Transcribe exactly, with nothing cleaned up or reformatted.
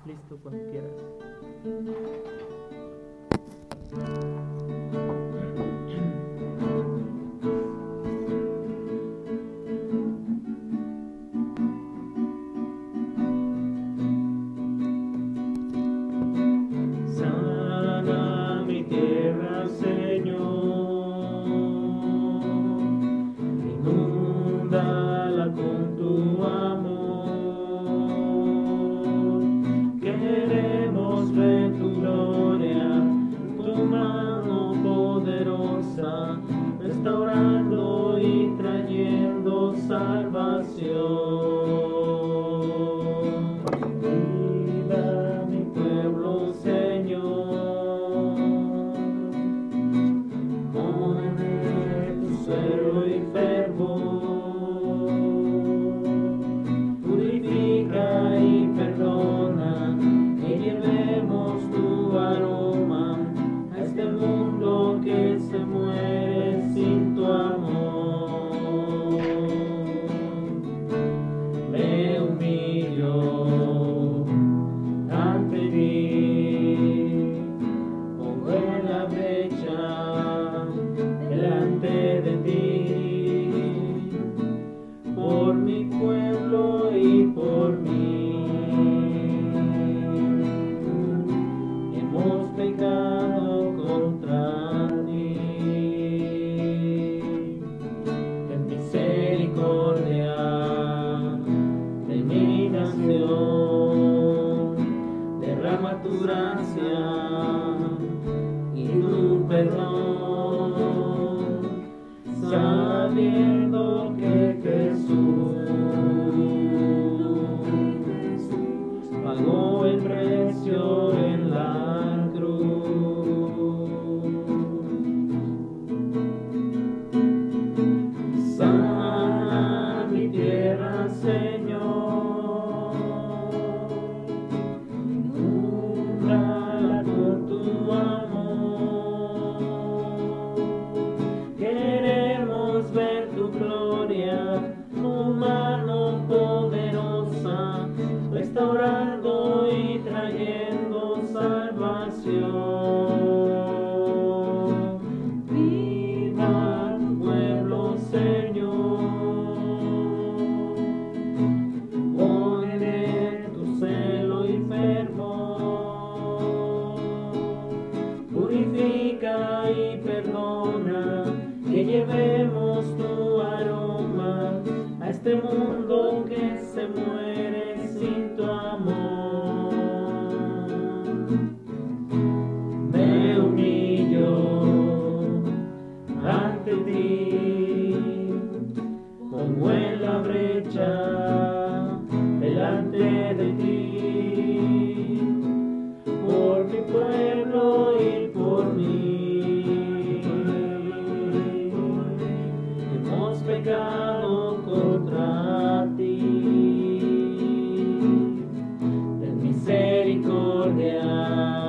Listo, cuando quieras. Sana mi tierra, Señor, inúndala con tu amor. Queremos ver tu gloria, tu mano poderosa, restaurando y trayendo salvación. Viva mi pueblo, Señor, mueve tu suelo y fervor, purifica y perdona, que llevemos tu aroma a este mundo que se muere sin tu amor. Me humillo ante ti, pongo en la brecha delante de ti, por mi pueblo y por mí. Hemos pecado contra ti. Ten misericordia de mi nación, derrama tu gracia y tu perdón, sabiendo que Jesús pagó el precio en la cruz. Sana mi tierra, Señor, inúndala con tu amor. Queremos ver tu gloria, tu mano poderosa, restaurando y trayendo salvación. Viva tu pueblo, Señor, pon en él tu celo y fervor, purifica y perdona, que llevemos tu aroma a este mundo que se muere sin tu amor. Me humillo ante ti, pongo en la brecha delante de ti, por mi pueblo y por mí. Hemos pecado contra ti. Ten misericordia